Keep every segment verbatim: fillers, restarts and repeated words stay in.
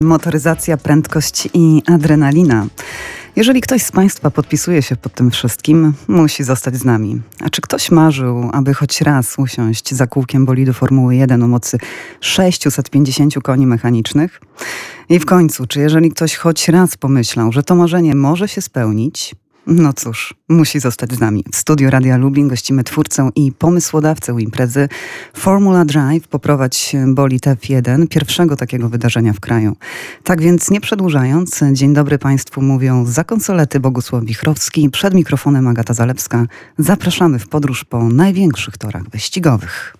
Motoryzacja, prędkość i adrenalina. Jeżeli ktoś z Państwa podpisuje się pod tym wszystkim, musi zostać z nami. A czy ktoś marzył, aby choć raz usiąść za kółkiem bolidu Formuły jeden o mocy sześćset pięćdziesiąt koni mechanicznych? I w końcu, czy jeżeli ktoś choć raz pomyślał, że to marzenie może się spełnić? No cóż, musi zostać z nami. W studiu Radia Lublin gościmy twórcę i pomysłodawcę imprezy Formula Drive Poprowadź bolid F jeden, pierwszego takiego wydarzenia w kraju. Tak więc nie przedłużając, dzień dobry Państwu mówią za konsolety Bogusław Wichrowski, przed mikrofonem Agata Zalewska. Zapraszamy w podróż po największych torach wyścigowych.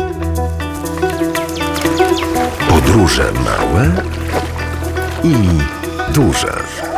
Podróże małe i duże.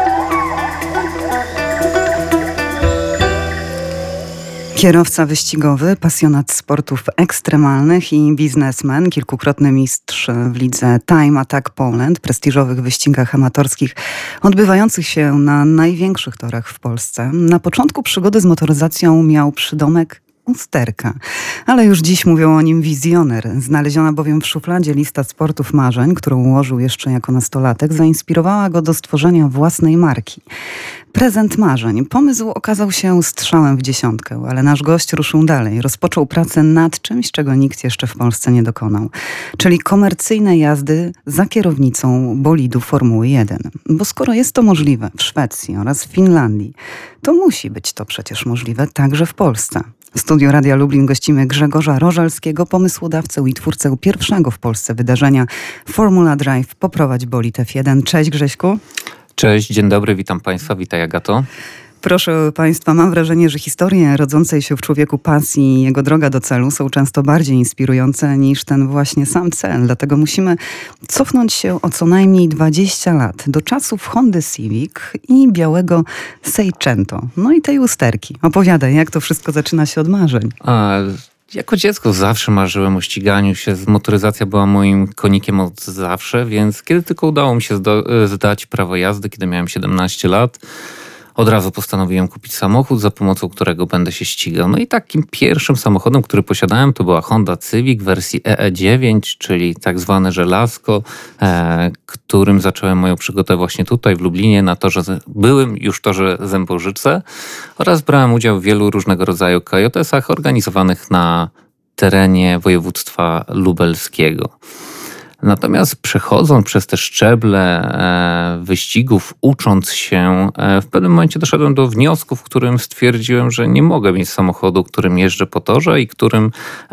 Kierowca wyścigowy, pasjonat sportów ekstremalnych i biznesmen, kilkukrotny mistrz w lidze Time Attack Poland, prestiżowych wyścigach amatorskich odbywających się na największych torach w Polsce. Na początku przygody z motoryzacją miał przydomek Usterka, ale już dziś mówią o nim wizjoner. Znaleziona bowiem w szufladzie lista sportów marzeń, którą ułożył jeszcze jako nastolatek, zainspirowała go do stworzenia własnej marki. Prezent marzeń. Pomysł okazał się strzałem w dziesiątkę, ale nasz gość ruszył dalej. Rozpoczął pracę nad czymś, czego nikt jeszcze w Polsce nie dokonał. Czyli komercyjne jazdy za kierownicą bolidu Formuły jeden. Bo skoro jest to możliwe w Szwecji oraz w Finlandii, to musi być to przecież możliwe także w Polsce. W studiu Radia Lublin gościmy Grzegorza Rożalskiego, pomysłodawcę i twórcę pierwszego w Polsce wydarzenia Formula Drive Poprowadź bolid F jeden. Cześć Grześku. Cześć, dzień dobry, witam Państwa, witaj Agato. Proszę Państwa, mam wrażenie, że historie rodzącej się w człowieku pasji i jego droga do celu są często bardziej inspirujące niż ten właśnie sam cel. Dlatego musimy cofnąć się o co najmniej dwadzieścia lat do czasów Hondy Civic i białego Seicento. No i tej usterki. Opowiadaj, jak to wszystko zaczyna się od marzeń. A... Jako dziecko zawsze marzyłem o ściganiu się. Motoryzacja była moim konikiem od zawsze, więc kiedy tylko udało mi się zdo- zdać prawo jazdy, kiedy miałem siedemnaście lat, od razu postanowiłem kupić samochód, za pomocą którego będę się ścigał. No i takim pierwszym samochodem, który posiadałem, to była Honda Civic w wersji E E dziewięć, czyli tak zwane żelazko, e, którym zacząłem moją przygodę właśnie tutaj w Lublinie na torze, byłym już torze Zębożyce, oraz brałem udział w wielu różnego rodzaju K J S-ach organizowanych na terenie województwa lubelskiego. Natomiast przechodząc przez te szczeble e, wyścigów, ucząc się, e, w pewnym momencie doszedłem do wniosku, w którym stwierdziłem, że nie mogę mieć samochodu, którym jeżdżę po torze i którym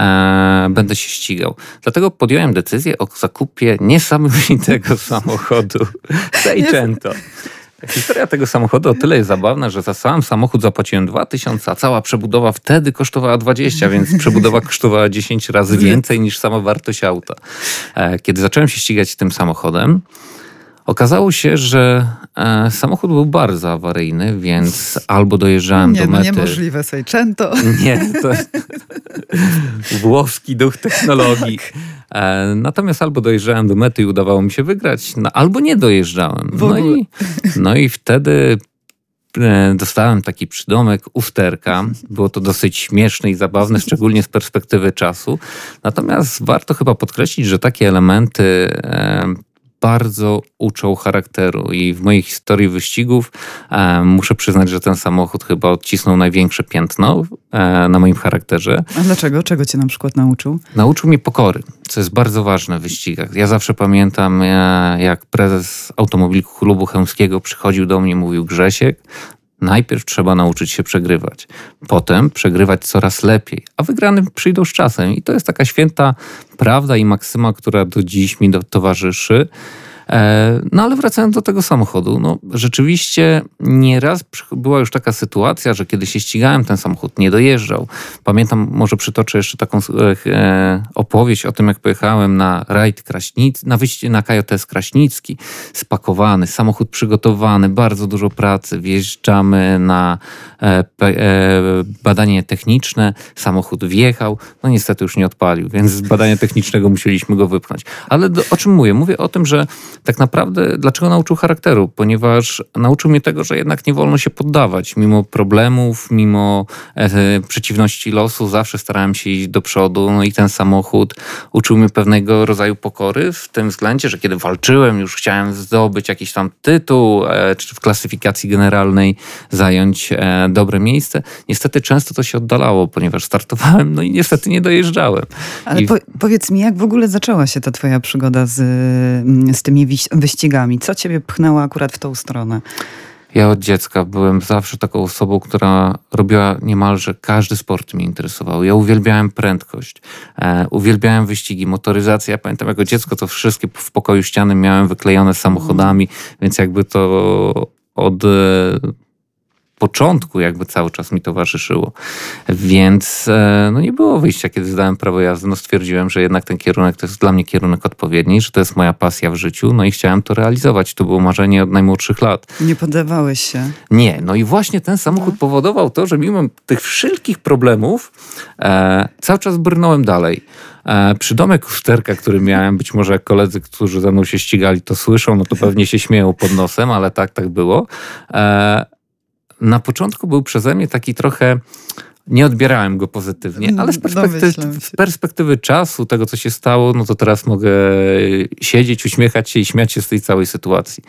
e, będę się ścigał. Dlatego podjąłem decyzję o zakupie niesamowitego samochodu Seicento. Historia tego samochodu o tyle jest zabawna, że za sam samochód zapłaciłem dwa tysiące, a cała przebudowa wtedy kosztowała dwadzieścia, więc przebudowa kosztowała dziesięć razy więcej niż sama wartość auta. Kiedy zacząłem się ścigać tym samochodem, okazało się, że e, samochód był bardzo awaryjny, więc albo dojeżdżałem nie, do mety... Nie, no niemożliwe, Seicento. Nie, to włoski duch technologii. E, natomiast albo dojeżdżałem do mety i udawało mi się wygrać, no, albo nie dojeżdżałem. No i, no i wtedy e, dostałem taki przydomek Usterka. Było to dosyć śmieszne i zabawne, szczególnie z perspektywy czasu. Natomiast warto chyba podkreślić, że takie elementy e, bardzo uczą charakteru i w mojej historii wyścigów e, muszę przyznać, że ten samochód chyba odcisnął największe piętno e, na moim charakterze. A dlaczego? Czego cię na przykład nauczył? Nauczył mnie pokory, co jest bardzo ważne w wyścigach. Ja zawsze pamiętam, e, jak prezes Automobilku Klubu Chełmskiego przychodził do mnie i mówił: Grzesiek, najpierw trzeba nauczyć się przegrywać, potem przegrywać coraz lepiej, a wygrane przyjdą z czasem. I to jest taka święta prawda i maksyma, która do dziś mi do, towarzyszy. No ale wracając do tego samochodu, no rzeczywiście nieraz była już taka sytuacja, że kiedy się ścigałem, ten samochód nie dojeżdżał. Pamiętam, może przytoczę jeszcze taką e, opowieść o tym, jak pojechałem na rajd Kraśnic, na wyjście na K J S Kraśnicki, spakowany, samochód przygotowany, bardzo dużo pracy, wjeżdżamy na e, e, badanie techniczne, samochód wjechał, no niestety już nie odpalił, więc z badania technicznego musieliśmy go wypchnąć. Ale do, o czym mówię? Mówię o tym, że tak naprawdę dlaczego nauczył charakteru? Ponieważ nauczył mnie tego, że jednak nie wolno się poddawać. Mimo problemów, mimo e, przeciwności losu, zawsze starałem się iść do przodu. No i ten samochód uczył mnie pewnego rodzaju pokory w tym względzie, że kiedy walczyłem, już chciałem zdobyć jakiś tam tytuł, e, czy w klasyfikacji generalnej zająć e, dobre miejsce. Niestety często to się oddalało, ponieważ startowałem, no i niestety nie dojeżdżałem. Ale I... po, powiedz mi, jak w ogóle zaczęła się ta twoja przygoda z, z tymi wyścigami? Co ciebie pchnęło akurat w tą stronę? Ja od dziecka byłem zawsze taką osobą, która robiła niemalże każdy sport mnie interesował. Ja uwielbiałem prędkość, e, uwielbiałem wyścigi, motoryzację. Ja pamiętam jako dziecko to wszystkie w pokoju ściany miałem wyklejone samochodami, mm. więc jakby to od... E, początku jakby cały czas mi towarzyszyło. Więc no nie było wyjścia, kiedy zdałem prawo jazdy. No stwierdziłem, że jednak ten kierunek to jest dla mnie kierunek odpowiedni, że to jest moja pasja w życiu, no i chciałem to realizować. To było marzenie od najmłodszych lat. Nie poddawałeś się? Nie. No i właśnie ten samochód no. powodował to, że mimo tych wszelkich problemów e, cały czas brnąłem dalej. E, przydomek usterka, który miałem, być może jak koledzy, którzy ze mną się ścigali, to słyszą, no to pewnie się śmieją pod nosem, ale tak, tak było. E, Na początku był przeze mnie taki trochę, nie odbierałem go pozytywnie, ale z perspektywy, z perspektywy czasu, tego co się stało, no to teraz mogę siedzieć, uśmiechać się i śmiać się z tej całej sytuacji.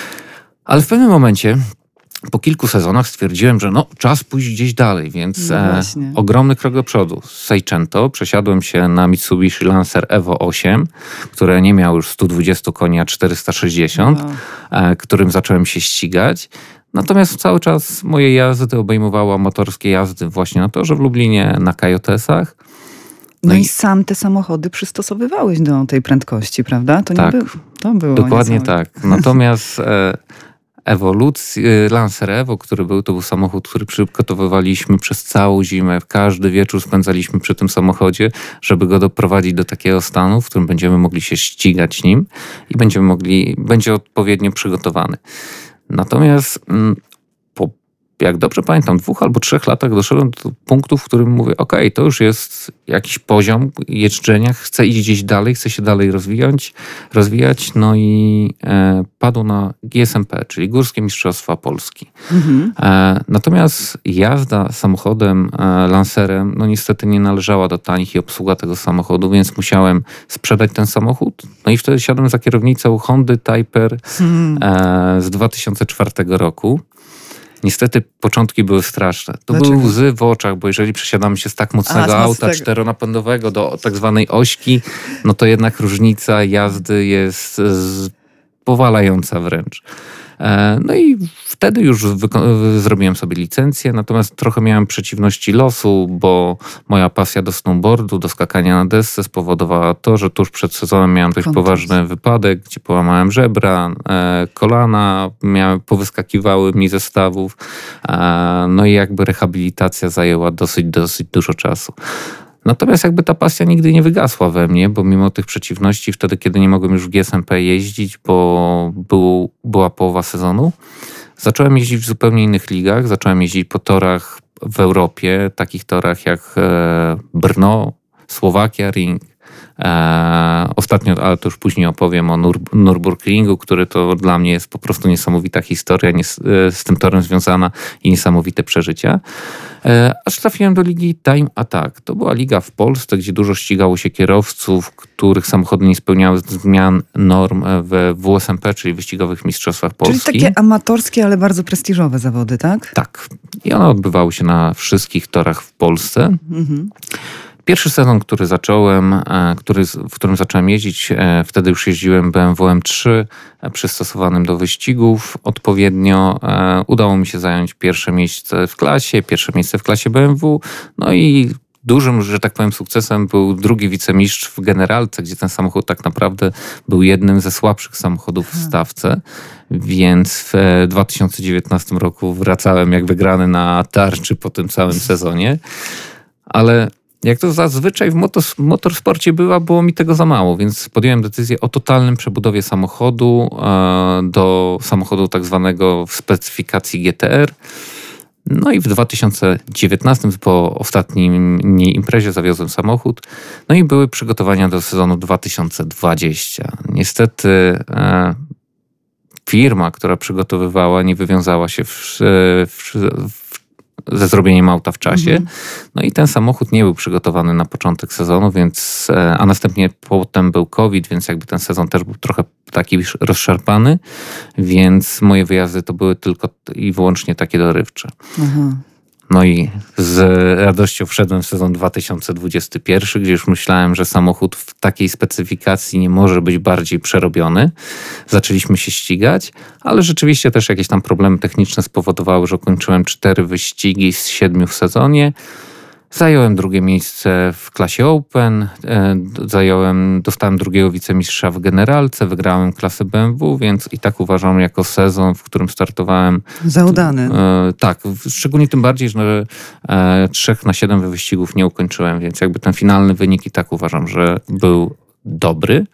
Ale w pewnym momencie, po kilku sezonach stwierdziłem, że no czas pójść gdzieś dalej, więc no e, ogromny krok do przodu. Z Seicento przesiadłem się na Mitsubishi Lancer Evo osiem, które nie miało już sto dwadzieścia koni, a czterysta sześćdziesiąt, no. e, którym zacząłem się ścigać. Natomiast cały czas moje jazdy obejmowały amatorskie jazdy właśnie na torze w Lublinie, na Kajotesach. No, no i, i sam te samochody przystosowywałeś do tej prędkości, prawda? To tak, nie by, to było dokładnie tak. Natomiast e, ewolucji, Lancer Evo, który był, to był samochód, który przygotowywaliśmy przez całą zimę. Każdy wieczór spędzaliśmy przy tym samochodzie, żeby go doprowadzić do takiego stanu, w którym będziemy mogli się ścigać nim i będziemy mogli, będzie odpowiednio przygotowany. Natomiast po, jak dobrze pamiętam, dwóch albo trzech latach doszedłem do punktu, w którym mówię, okej, okay, to już jest jakiś poziom jeżdżenia, chcę iść gdzieś dalej, chcę się dalej rozwijać, rozwijać no i e, padł na G S M P, czyli Górskie Mistrzostwa Polski. Mhm. E, natomiast jazda samochodem, e, Lancerem, no niestety nie należała do tanich i obsługa tego samochodu, więc musiałem sprzedać ten samochód. No i wtedy siadłem za kierownicą Hondy Typer mhm. e, z dwa tysiące czwartego roku. Niestety początki były straszne. To Dlaczego? Były łzy w oczach, bo jeżeli przesiadamy się z tak mocnego A, auta z czteronapędowego do tak zwanej ośki, no to jednak różnica jazdy jest powalająca wręcz. No i wtedy już wyko- zrobiłem sobie licencję, natomiast trochę miałem przeciwności losu, bo moja pasja do snowboardu, do skakania na desce spowodowała to, że tuż przed sezonem miałem dość Kontakt. poważny wypadek, gdzie połamałem żebra, e, kolana, miałem, powyskakiwały mi ze stawów, e, no i jakby rehabilitacja zajęła dosyć, dosyć dużo czasu. Natomiast jakby ta pasja nigdy nie wygasła we mnie, bo mimo tych przeciwności wtedy, kiedy nie mogłem już w G S M P jeździć, bo był, była połowa sezonu, zacząłem jeździć w zupełnie innych ligach. Zacząłem jeździć po torach w Europie, takich torach jak e, Brno, Słowakia Ring. E, ostatnio, ale to już później opowiem o Nur- Nürburgringu, który to dla mnie jest po prostu niesamowita historia nie, z, z tym torem związana i niesamowite przeżycia. E, aż trafiłem do ligi Time Attack. To była liga w Polsce, gdzie dużo ścigało się kierowców, których samochody nie spełniały zmian norm w W S M P, czyli Wyścigowych Mistrzostwach Polski. Czyli takie amatorskie, ale bardzo prestiżowe zawody, tak? Tak. I one odbywały się na wszystkich torach w Polsce. Mhm. Pierwszy sezon, który zacząłem, który, w którym zacząłem jeździć, wtedy już jeździłem B M W M trzy przystosowanym do wyścigów odpowiednio. Udało mi się zająć pierwsze miejsce w klasie, pierwsze miejsce w klasie B M W, no i dużym, że tak powiem, sukcesem był drugi wicemistrz w generalce, gdzie ten samochód tak naprawdę był jednym ze słabszych samochodów w stawce, więc w dwa tysiące dziewiętnastym roku wracałem jak wygrany na tarczy po tym całym sezonie, ale jak to zazwyczaj w motos- motorsporcie bywa, było mi tego za mało, więc podjąłem decyzję o totalnym przebudowie samochodu e, do samochodu tak zwanego w specyfikacji G T R. No i w dwa tysiące dziewiętnastym po ostatniej imprezie zawiozłem samochód. No i były przygotowania do sezonu dwa tysiące dwudziestego. Niestety e, firma, która przygotowywała, nie wywiązała się w, w, w ze zrobieniem auta w czasie. Mhm. No i ten samochód nie był przygotowany na początek sezonu, więc, a następnie potem był COVID, więc jakby ten sezon też był trochę taki rozszarpany, więc moje wyjazdy to były tylko i wyłącznie takie dorywcze. Mhm. No i z radością wszedłem w sezon dwa tysiące dwudziesty pierwszy, gdzie już myślałem, że samochód w takiej specyfikacji nie może być bardziej przerobiony. Zaczęliśmy się ścigać, ale rzeczywiście też jakieś tam problemy techniczne spowodowały, że ukończyłem cztery wyścigi z siedmiu w sezonie. Zająłem drugie miejsce w klasie Open, zająłem, dostałem drugiego wicemistrza w generalce, wygrałem klasę B M W, więc i tak uważam jako sezon, w którym startowałem. Za udany. E, tak, szczególnie tym bardziej, że e, trzech na siedem wyścigów nie ukończyłem, więc jakby ten finalny wynik i tak uważam, że był dobry.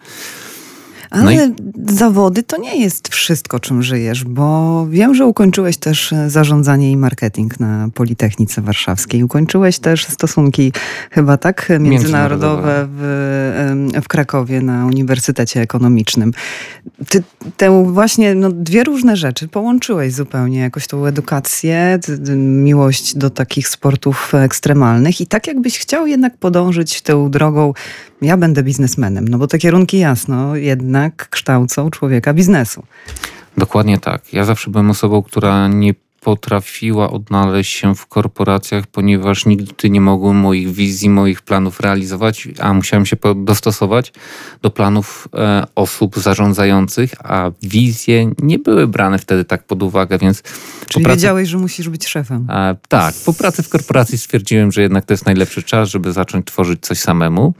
Ale no i... zawody to nie jest wszystko, czym żyjesz, bo wiem, że ukończyłeś też zarządzanie i marketing na Politechnice Warszawskiej. Ukończyłeś też stosunki chyba tak międzynarodowe w, w Krakowie na Uniwersytecie Ekonomicznym. Ty te właśnie no, dwie różne rzeczy połączyłeś zupełnie. Jakoś tą edukację, miłość do takich sportów ekstremalnych i tak jakbyś chciał jednak podążyć tą drogą, ja będę biznesmenem, no bo te kierunki jasno jednak kształcą człowieka biznesu. Dokładnie tak. Ja zawsze byłem osobą, która nie potrafiła odnaleźć się w korporacjach, ponieważ nigdy nie mogłem moich wizji, moich planów realizować, a musiałem się dostosować do planów e, osób zarządzających, a wizje nie były brane wtedy tak pod uwagę, więc... Czyli pracy, wiedziałeś, że musisz być szefem. E, tak. Po pracy w korporacji stwierdziłem, że jednak to jest najlepszy czas, żeby zacząć tworzyć coś samemu.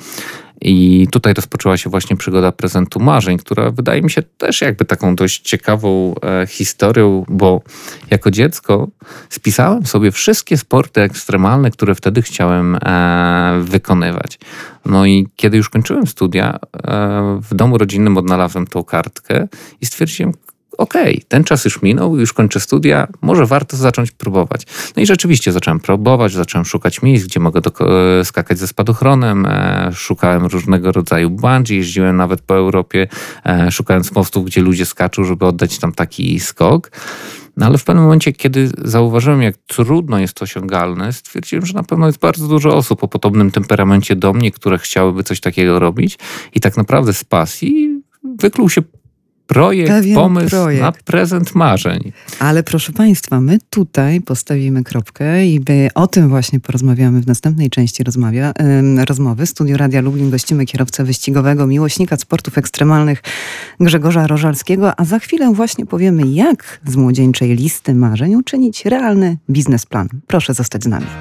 I tutaj rozpoczęła się właśnie przygoda Prezentu Marzeń, która wydaje mi się też jakby taką dość ciekawą e, historią, bo jako dziecko spisałem sobie wszystkie sporty ekstremalne, które wtedy chciałem e, wykonywać. No i kiedy już kończyłem studia, e, w domu rodzinnym odnalazłem tą kartkę i stwierdziłem, okej, okay, ten czas już minął, już kończę studia, może warto zacząć próbować. No i rzeczywiście zacząłem próbować, zacząłem szukać miejsc, gdzie mogę do, skakać ze spadochronem, e, szukałem różnego rodzaju bungee, jeździłem nawet po Europie, e, szukając mostów, gdzie ludzie skaczą, żeby oddać tam taki skok. No ale w pewnym momencie, kiedy zauważyłem, jak trudno jest to osiągalne, stwierdziłem, że na pewno jest bardzo dużo osób o podobnym temperamencie do mnie, które chciałyby coś takiego robić i tak naprawdę z pasji wykluł się projekt, Pewien pomysł projekt. na Prezent Marzeń. Ale proszę Państwa, my tutaj postawimy kropkę i o tym właśnie porozmawiamy w następnej części rozmawia, yy, rozmowy. Studio Radia Lublin gościmy kierowcę wyścigowego, miłośnika sportów ekstremalnych Grzegorza Rożalskiego, a za chwilę właśnie powiemy, jak z młodzieńczej listy marzeń uczynić realny biznesplan. Proszę zostać z nami.